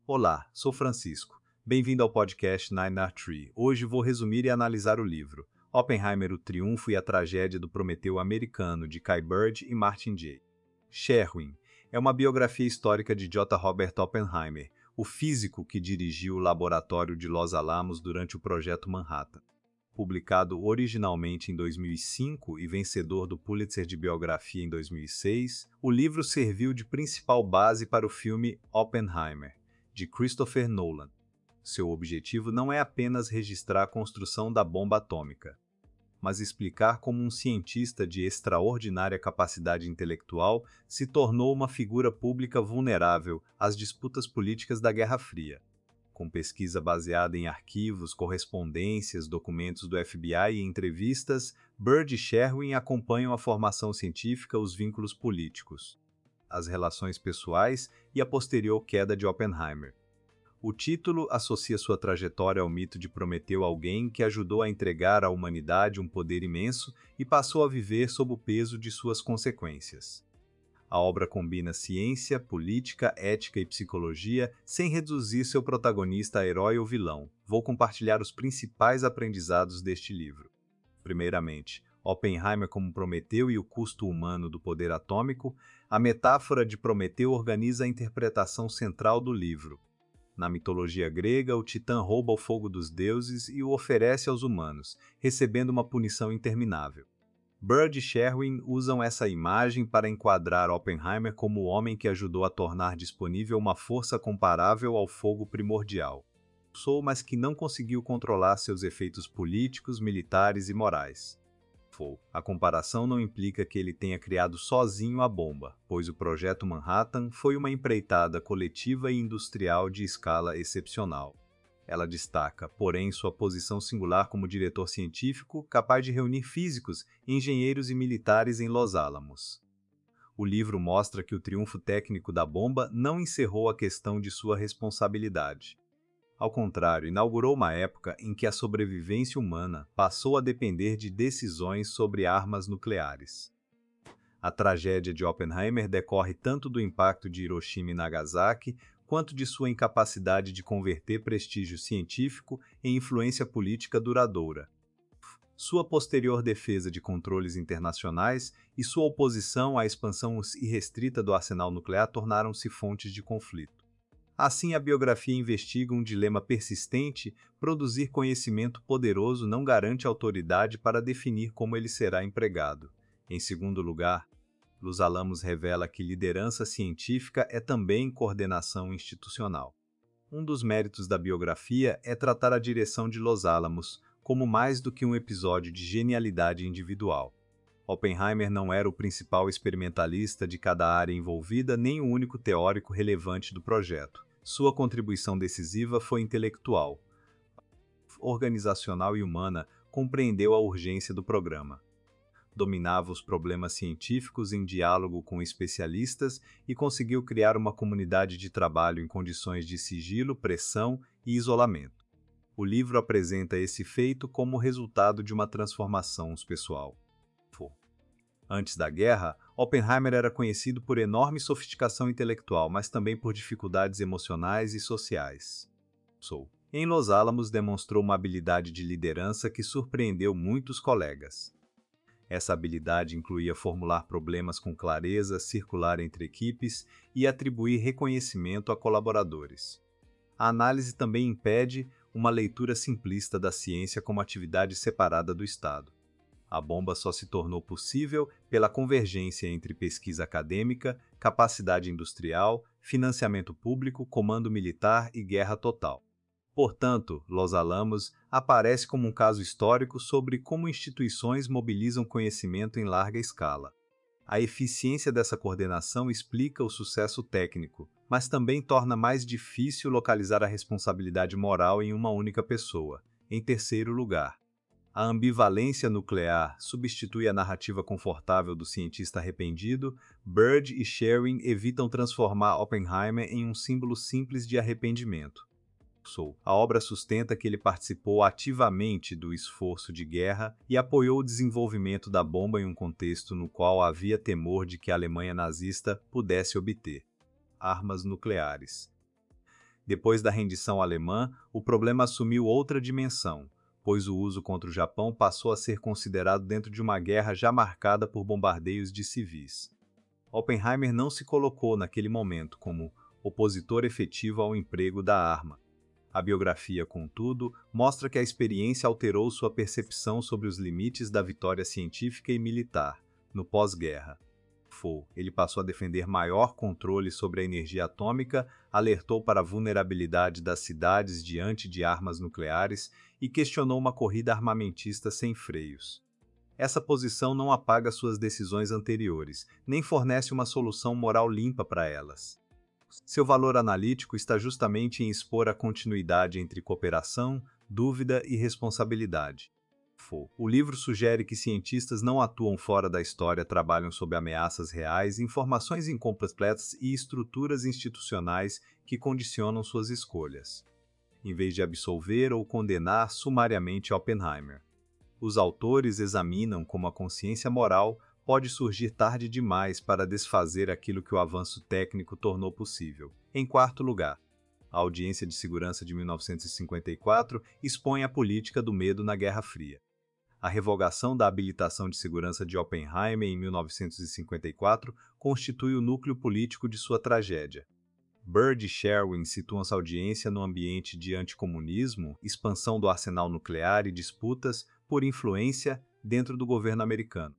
Olá, sou Francisco. Bem-vindo ao podcast Nine Tree. Hoje vou resumir e analisar o livro Oppenheimer, o Triunfo e a Tragédia do Prometeu Americano, de Kai Bird e Martin J. Sherwin é uma biografia histórica de J. Robert Oppenheimer, o físico que dirigiu o laboratório de Los Alamos durante o Projeto Manhattan. Publicado originalmente em 2005 e vencedor do Pulitzer de Biografia em 2006, o livro serviu de principal base para o filme Oppenheimer, de Christopher Nolan. Seu objetivo não é apenas registrar a construção da bomba atômica, mas explicar como um cientista de extraordinária capacidade intelectual se tornou uma figura pública vulnerável às disputas políticas da Guerra Fria. Com pesquisa baseada em arquivos, correspondências, documentos do FBI e entrevistas, Bird e Sherwin acompanham a formação científica, os vínculos políticos, as relações pessoais e a posterior queda de Oppenheimer. O título associa sua trajetória ao mito de Prometeu, alguém que ajudou a entregar à humanidade um poder imenso e passou a viver sob o peso de suas consequências. A obra combina ciência, política, ética e psicologia sem reduzir seu protagonista a herói ou vilão. Vou compartilhar os principais aprendizados deste livro. Primeiramente, Oppenheimer como Prometeu e o custo humano do poder atômico. A metáfora de Prometeu organiza a interpretação central do livro. Na mitologia grega, o Titã rouba o fogo dos deuses e o oferece aos humanos, recebendo uma punição interminável. Bird e Sherwin usam essa imagem para enquadrar Oppenheimer como o homem que ajudou a tornar disponível uma força comparável ao fogo primordial, mas que não conseguiu controlar seus efeitos políticos, militares e morais. A comparação não implica que ele tenha criado sozinho a bomba, pois o Projeto Manhattan foi uma empreitada coletiva e industrial de escala excepcional. Ela destaca, porém, sua posição singular como diretor científico, capaz de reunir físicos, engenheiros e militares em Los Alamos. O livro mostra que o triunfo técnico da bomba não encerrou a questão de sua responsabilidade. Ao contrário, inaugurou uma época em que a sobrevivência humana passou a depender de decisões sobre armas nucleares. A tragédia de Oppenheimer decorre tanto do impacto de Hiroshima e Nagasaki, quanto de sua incapacidade de converter prestígio científico em influência política duradoura. Sua posterior defesa de controles internacionais e sua oposição à expansão irrestrita do arsenal nuclear tornaram-se fontes de conflito. Assim, a biografia investiga um dilema persistente: produzir conhecimento poderoso não garante autoridade para definir como ele será empregado. Em segundo lugar, Los Alamos revela que liderança científica é também coordenação institucional. Um dos méritos da biografia é tratar a direção de Los Alamos como mais do que um episódio de genialidade individual. Oppenheimer não era o principal experimentalista de cada área envolvida, nem o único teórico relevante do projeto. Sua contribuição decisiva foi intelectual, organizacional e humana. Compreendeu a urgência do programa. Dominava os problemas científicos em diálogo com especialistas e conseguiu criar uma comunidade de trabalho em condições de sigilo, pressão e isolamento. O livro apresenta esse feito como resultado de uma transformação pessoal. Antes da guerra, Oppenheimer era conhecido por enorme sofisticação intelectual, mas também por dificuldades emocionais e sociais. Em Los Alamos demonstrou uma habilidade de liderança que surpreendeu muitos colegas. Essa habilidade incluía formular problemas com clareza, circular entre equipes e atribuir reconhecimento a colaboradores. A análise também impede uma leitura simplista da ciência como atividade separada do Estado. A bomba só se tornou possível pela convergência entre pesquisa acadêmica, capacidade industrial, financiamento público, comando militar e guerra total. Portanto, Los Alamos aparece como um caso histórico sobre como instituições mobilizam conhecimento em larga escala. A eficiência dessa coordenação explica o sucesso técnico, mas também torna mais difícil localizar a responsabilidade moral em uma única pessoa. Em terceiro lugar, a ambivalência nuclear substitui a narrativa confortável do cientista arrependido. Bird e Sherwin evitam transformar Oppenheimer em um símbolo simples de arrependimento. A obra sustenta que ele participou ativamente do esforço de guerra e apoiou o desenvolvimento da bomba em um contexto no qual havia temor de que a Alemanha nazista pudesse obter armas nucleares. Depois da rendição alemã, o problema assumiu outra dimensão, pois o uso contra o Japão passou a ser considerado dentro de uma guerra já marcada por bombardeios de civis. Oppenheimer não se colocou naquele momento como opositor efetivo ao emprego da arma. A biografia, contudo, mostra que a experiência alterou sua percepção sobre os limites da vitória científica e militar, no pós-guerra. Ele passou a defender maior controle sobre a energia atômica, alertou para a vulnerabilidade das cidades diante de armas nucleares e questionou uma corrida armamentista sem freios. Essa posição não apaga suas decisões anteriores, nem fornece uma solução moral limpa para elas. Seu valor analítico está justamente em expor a continuidade entre cooperação, dúvida e responsabilidade. O livro sugere que cientistas não atuam fora da história, trabalham sob ameaças reais, informações incompletas e estruturas institucionais que condicionam suas escolhas, em vez de absolver ou condenar sumariamente Oppenheimer. Os autores examinam como a consciência moral pode surgir tarde demais para desfazer aquilo que o avanço técnico tornou possível. Em quarto lugar, a Audiência de Segurança de 1954 expõe a política do medo na Guerra Fria. A revogação da habilitação de segurança de Oppenheimer em 1954 constitui o núcleo político de sua tragédia. Byrd e Sherwin situam essa audiência no ambiente de anticomunismo, expansão do arsenal nuclear e disputas por influência dentro do governo americano.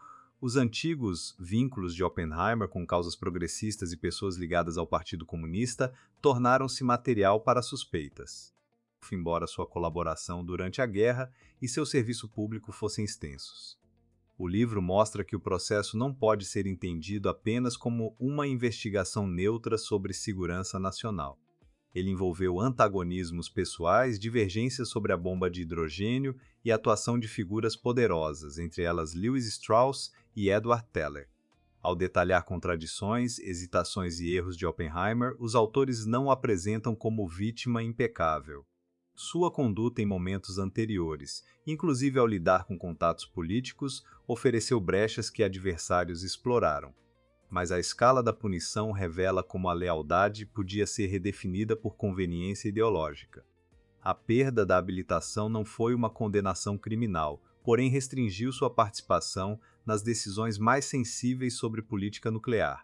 Os antigos vínculos de Oppenheimer com causas progressistas e pessoas ligadas ao Partido Comunista tornaram-se material para suspeitas, embora sua colaboração durante a guerra e seu serviço público fossem extensos. O livro mostra que o processo não pode ser entendido apenas como uma investigação neutra sobre segurança nacional. Ele envolveu antagonismos pessoais, divergências sobre a bomba de hidrogênio e a atuação de figuras poderosas, entre elas Lewis Strauss e Edward Teller. Ao detalhar contradições, hesitações e erros de Oppenheimer, os autores não o apresentam como vítima impecável. Sua conduta em momentos anteriores, inclusive ao lidar com contatos políticos, ofereceu brechas que adversários exploraram. Mas a escala da punição revela como a lealdade podia ser redefinida por conveniência ideológica. A perda da habilitação não foi uma condenação criminal, porém restringiu sua participação nas decisões mais sensíveis sobre política nuclear.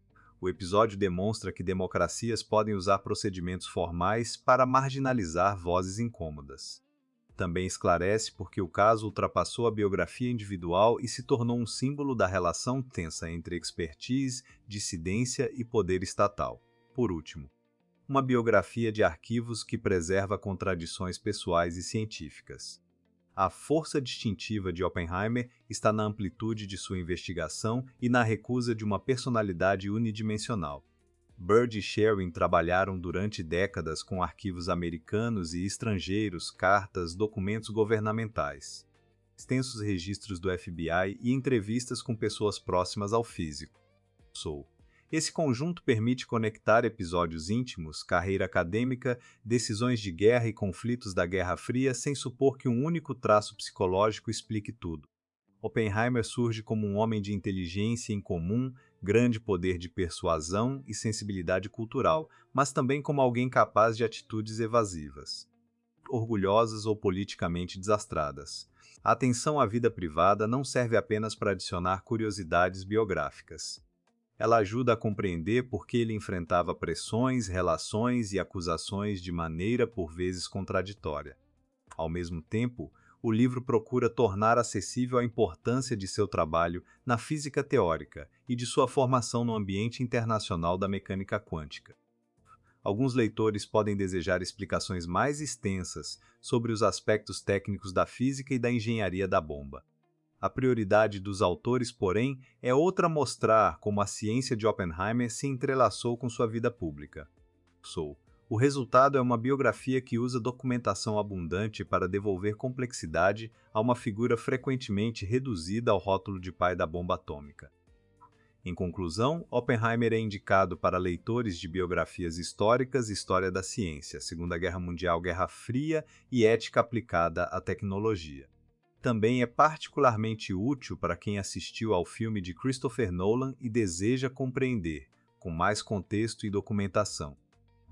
O episódio demonstra que democracias podem usar procedimentos formais para marginalizar vozes incômodas. Também esclarece por que o caso ultrapassou a biografia individual e se tornou um símbolo da relação tensa entre expertise, dissidência e poder estatal. Por último, uma biografia de arquivos que preserva contradições pessoais e científicas. A força distintiva de Oppenheimer está na amplitude de sua investigação e na recusa de uma personalidade unidimensional. Byrd e Sherwin trabalharam durante décadas com arquivos americanos e estrangeiros, cartas, documentos governamentais, extensos registros do FBI e entrevistas com pessoas próximas ao físico. Esse conjunto permite conectar episódios íntimos, carreira acadêmica, decisões de guerra e conflitos da Guerra Fria sem supor que um único traço psicológico explique tudo. Oppenheimer surge como um homem de inteligência incomum, grande poder de persuasão e sensibilidade cultural, mas também como alguém capaz de atitudes evasivas, orgulhosas ou politicamente desastradas. A atenção à vida privada não serve apenas para adicionar curiosidades biográficas. Ela ajuda a compreender por que ele enfrentava pressões, relações e acusações de maneira por vezes contraditória. Ao mesmo tempo, o livro procura tornar acessível a importância de seu trabalho na física teórica e de sua formação no ambiente internacional da mecânica quântica. Alguns leitores podem desejar explicações mais extensas sobre os aspectos técnicos da física e da engenharia da bomba. A prioridade dos autores, porém, é outra: mostrar como a ciência de Oppenheimer se entrelaçou com sua vida pública. O resultado é uma biografia que usa documentação abundante para devolver complexidade a uma figura frequentemente reduzida ao rótulo de pai da bomba atômica. Em conclusão, Oppenheimer é indicado para leitores de biografias históricas, história da ciência, Segunda Guerra Mundial, Guerra Fria e ética aplicada à tecnologia. Também é particularmente útil para quem assistiu ao filme de Christopher Nolan e deseja compreender, com mais contexto e documentação,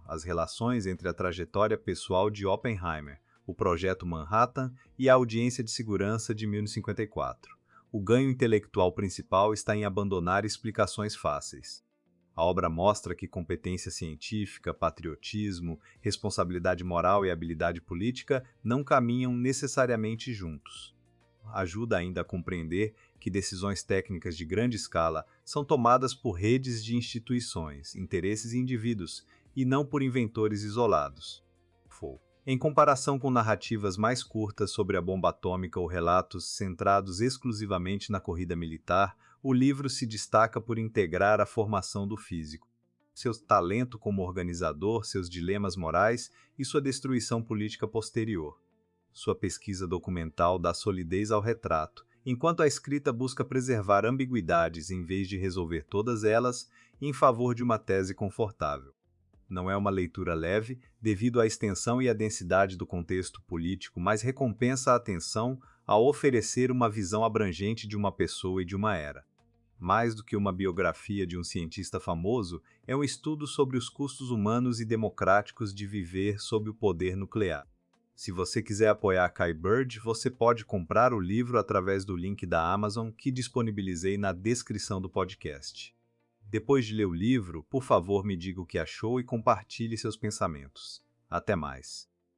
as relações entre a trajetória pessoal de Oppenheimer, o Projeto Manhattan e a Audiência de Segurança de 1954. O ganho intelectual principal está em abandonar explicações fáceis. A obra mostra que competência científica, patriotismo, responsabilidade moral e habilidade política não caminham necessariamente juntos. Ajuda ainda a compreender que decisões técnicas de grande escala são tomadas por redes de instituições, interesses e indivíduos, e não por inventores isolados. Em comparação com narrativas mais curtas sobre a bomba atômica ou relatos centrados exclusivamente na corrida militar, o livro se destaca por integrar a formação do físico, seu talento como organizador, seus dilemas morais e sua destruição política posterior. Sua pesquisa documental dá solidez ao retrato, enquanto a escrita busca preservar ambiguidades em vez de resolver todas elas, em favor de uma tese confortável. Não é uma leitura leve, devido à extensão e à densidade do contexto político, mas recompensa a atenção ao oferecer uma visão abrangente de uma pessoa e de uma era. Mais do que uma biografia de um cientista famoso, é um estudo sobre os custos humanos e democráticos de viver sob o poder nuclear. Se você quiser apoiar Kai Bird, você pode comprar o livro através do link da Amazon que disponibilizei na descrição do podcast. Depois de ler o livro, por favor me diga o que achou e compartilhe seus pensamentos. Até mais.